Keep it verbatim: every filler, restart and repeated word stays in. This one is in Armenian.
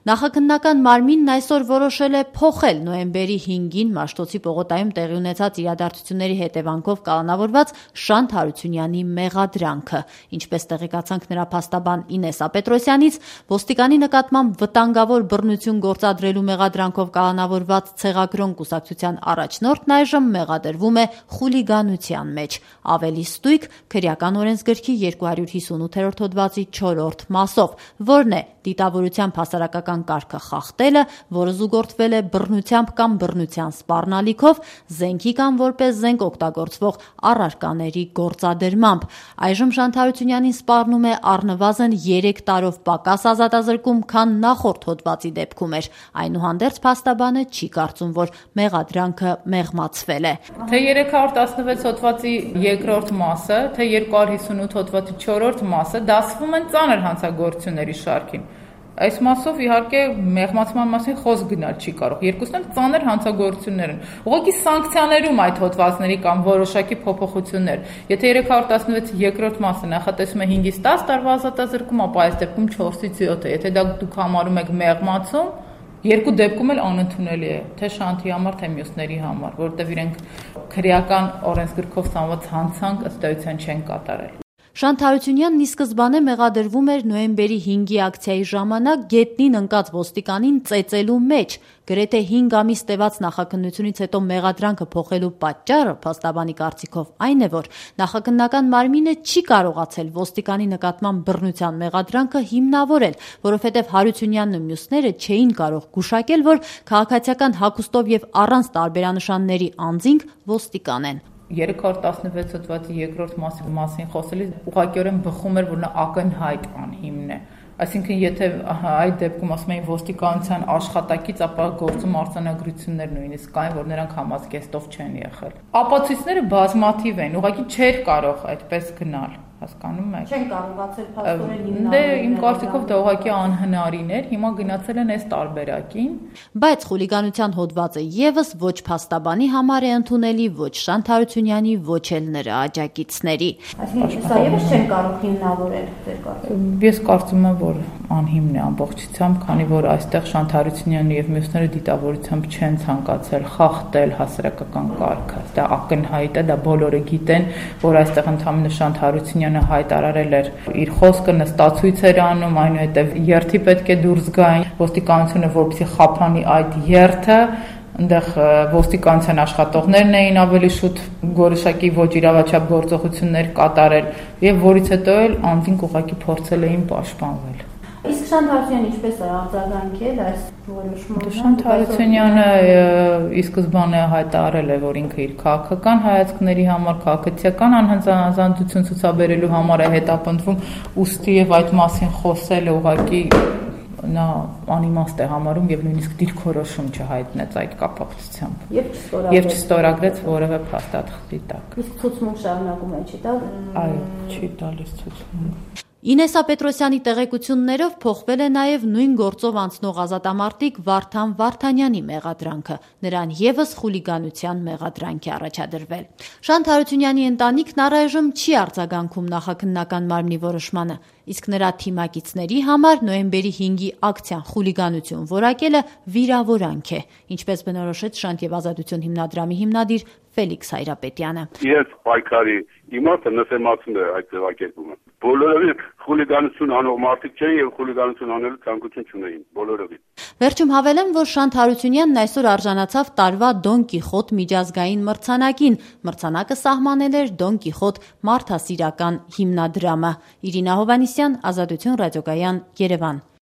Նախաքննական մարմինն այսօր որոշել է փոխել նոյեմբերի հինգին Մաշտոցի պողոտայում տեղի ունեցած իրադարձությունների հետևանքով կալանավորված Շանթ Հարությունյանի մեղադրանքը։ Ինչպես տեղեկացանք նրա փաստաբան Ինեսա Պետրոսյանից, ոստիկանի նկատմամբ վտանգավոր բռնություն գործադրելու մեղադրանքով կալանավորված Ցեղագրոն կուսակցության առաջնորդն այժմ մեղադրվում է խուլիգանության մեջ։ Ավելի ստույգ քրեական օրենսգրքի երկու հարյուր հիսունութերորդ հոդվածի չորրորդ մասով, որն է դիտավորությամբ հասարակական կարգը խախտելը, որը զուգորդվել է բռնությամբ կամ բռնության սպառնալիքով, զենքի կամ որպես զենք օգտագործվող առարկաների գործադրմամբ։ Այժմ Շանթ Հարությունյանին սպառնում է առնվազն երեք տարով պակաս ազատազրկում, քան նախորդ հոդվածի դեպքում էր։ Այնուհանդերձ փաստաբանը չի կարծում, որ մեղադրանքը մեղմացվել է։ Թե երեք հարյուր տասնվեց հոդվածի երկրորդ մասը, թե երկու հարյուր հիսունութ հոդվածի չորրորդ մասը դասվում են ծանր հանցագործությունների շարքին։ Այս մասով իհարկե մեղմացման մասին խոսք գնալ չի կարող։ Երկուսն էլ ծանր հանցագործություններ են։ Ուղղակի սանկցիաներում այդ հոդվածների կամ որոշակի փոփոխություններ։ Եթե երեք հարյուր տասնվեցի երկրորդ մասը նախատեսում է հինգից տաս տարվա ազատազրկում, ապա այս դեպքում չորսից յոթ է։ Եթե դա դուք համարում եք մեղմացում, երկու դեպքում էլ անընդունելի է, թե Շանթի համար, թե մյուսների համար, որովհետև իրենք քրեական օրենսգրքով սանված հանցանք ըստ էության չեն կատարել։ Շանթ Հարությունյանն ի սկզբանե մեղադրվում էր նոյեմբերի հինգի ակցիայի ժամանակ գետնին ընկած ոստիկանին ծեծելու մեջ։ Գրեթե հինգ ամիս տևած նախաքննությունից հետո մեղադրանքը փոխելու պատճառը, փաստաբանի կարծիքով, այն է, որ նախաքննական մարմինը չի կարողացել ոստիկանի նկատմամբ բռնության մեղադրանքը հիմնավորել, որովհետև Հարությունյանն ու մյուսները չէին կարող գուշակել, որ քաղաքացիական հագուստով եւ առանց տարբերանշանների անձինք ոստիկան են։ երեք հարյուր տասնվեց հոդվածի երկրորդ մասի մասին խոսելիս ուղղակիորեն բխում էր, որ նա ակնհայտ անհիմն է։ Այսինքն, եթե այդ դեպքում ասում էին ոստիկանության աշխատակից, ապա գործում արձանագրություններ նույնիսկ կային, որ նրանք համազգեստով չեն եղել։ Ապացույցները բազմաթիվ են, ուղղակի չէր կարող այդպես գնալ, հասկանում եք։ Չեն կարողացել փաստորեն հիմնավորել։ Դե իմ կարծիքով դա ուղղակի անհնարին էր, հիմա գնացել են այս տարբերակին։ Բայց խուլիգանության հոդվածը եւս ոչ փաստաբանի համար է ընդունելի, ոչ Շանթ Հարությունյանի, ոչ էլ նրա աջակիցների։ Այսինքն, սա եւս չեն կարող հիմնավորել ձեր կարծիքով։ Ես կարծում եմ, որ անհիմն է ամբողջությամբ, քանի որ այստեղ Շանթ Հարությունյանը եւ մյուսները դիտավորությամբ չեն ցանկացել խախտել հասարակական կարգը։ Դա ակնհայտ է, դա բոլորը գիտեն, որ այստեղ ընդհանրապես Շանթ Հարությունյանը հայտարարել էր իր խոսքը, նստացույց էր անում, այնուհետև երթի պետք է դուրս գային, ոստիկանությունը որպեսզի խափանի այդ երթը, այնտեղ ոստիկանության աշխատողներն էին ավելի շուտ որոշակի ոչ իրավաչափ գործողություններ կատարել եւ որից հետո էլ անձինք ուղղակի փորձել էին պաշտպանվել։ Իսկ Շանթ Հարությունյանը ինչպես է արձագանքել այս որոշմանը։ Շանթ Հարությունյանը ի սկզբանե հայտարարել է, որ ինքը իր քաղաքական հայացքների համար, քաղաքացիական անհանձնազանդություն ցուցաբերելու համար է հետապնդվում, ուստի եւ այդ մասին խոսելը ուղղակի նա անիմաստ է համարում եւ նույնիսկ դիրքորոշում չհայտնեց այդ կապակցությամբ եւ չստորագրեց որևէ փաստաթղթի տակ։ Իսկ ցուցմունք շարունակում է չի տալ։ Այո, չի տալիս ցուցմունք։ Ինեսա Պետրոսյանի տեղեկություններով փոխվել է նաև նույն գործով անցնող ազատամարտիկ Վարդան Վարդանյանի մեղադրանքը, նրան եւս խուլիգանության մեղադրանք է առաջադրվել։ Շանթ Հարությունյանի ընտանիքն առայժմ չի արձագանքում նախաքննական մարմնի որոշմանը, իսկ նրա թիմակիցների համար նոյեմբերի հինգի ակցիան խուլիգանություն որակելը վիրավորանք է, ինչպես բնորոշեց Շանթ եւ Ազատություն հիմնադրամի հիմնադիր Ֆելիքս Հայրապետյանը։ Ես պայքարի իմաստը նսեմացում է այդ ձևակերպումը։ Բոլորովին խուլիգանություն անող մարդիկ չեն եւ խուլիգանություն անելու ցանկություն չունեին, բոլորովին։ Վերջում հավելեմ, որ Շանթ Հարությունյանն այսօր արժանացավ տարվա Դոն Կիխոտ միջազգային մրցանակին։ Մրցանակը սահմանել էր Դոն Կիխոտ մարդասիրական հիմնադրամը։ Իրինա Հովհաննիսյան, Ազատություն ռադիոկայան, Երևան։